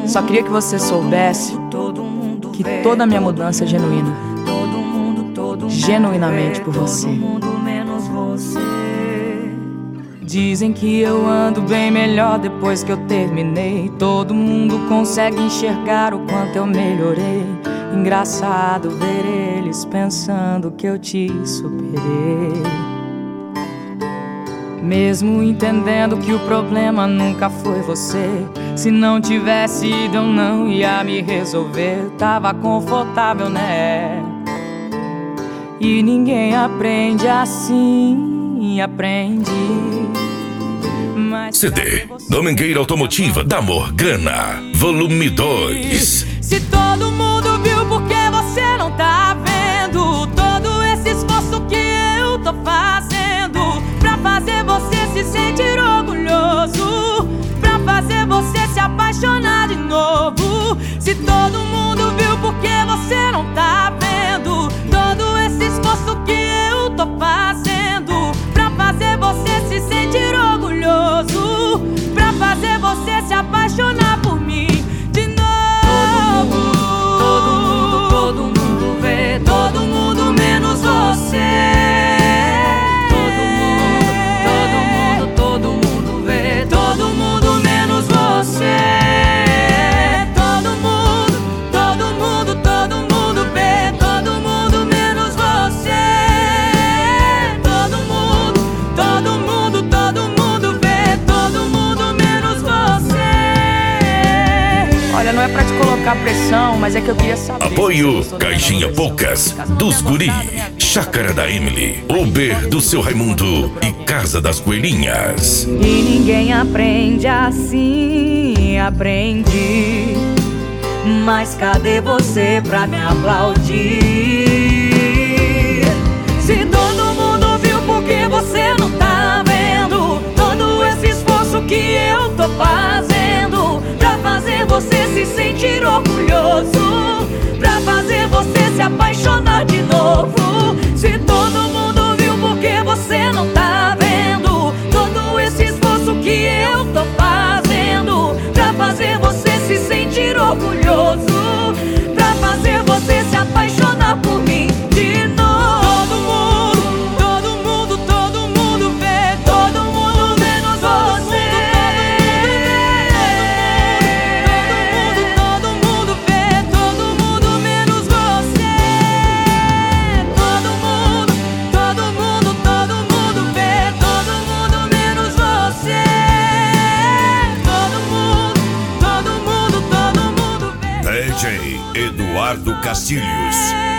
Só queria que você soubesse que toda a minha mudança é genuína, genuinamente por você. Dizem que eu ando bem melhor depois que eu terminei. Todo mundo consegue enxergar o quanto eu melhorei. Engraçado ver eles pensando que eu te superei. Mesmo entendendo que o problema nunca foi você. Se não tivesse ido eu não ia me resolver. Tava confortável, né? E ninguém aprende assim, aprendi. CD Domingueira Automotiva da Morgana, volume 2. Se todo mundo viu, por que você não tá vendo todo esse esforço que eu tô fazendo pra fazer você se sentir orgulhoso, pra fazer você se apaixonar de novo. Se todo mundo viu, por que você não tá vendo todo esse esforço que eu tô fazendo pra fazer você se sentir orgulhoso, pra fazer você se apaixonar por mim de novo. Todo mundo vê, todo mundo menos você. Todo mundo vê, todo mundo menos você. Todo mundo vê, todo mundo menos você. Todo mundo vê, todo mundo menos você. Olha, não é pra te colocar pressão, mas é que eu queria saber. Apoio Caixinha Poucas dos Guri, Chácara da Emily, Uber do seu Raimundo e Casa das Coelhinhas. E ninguém aprende assim, aprendi. Mas cadê você pra me aplaudir? Se todo mundo viu, por que você não tá vendo todo esse esforço que eu tô fazendo pra fazer você se sentir orgulhoso, pra fazer você se apaixonar de novo? Se todo mundo viu, por que você não tá vendo todo esse esforço que eu tô fazendo pra fazer você se sentir orgulhoso, pra fazer você se apaixonar por mim de novo? Todo mundo vê, todo mundo menos você. Todo mundo vê, todo mundo menos você. Todo mundo vê, todo mundo menos você. Todo mundo vê. DJ Eduardo Castilhos.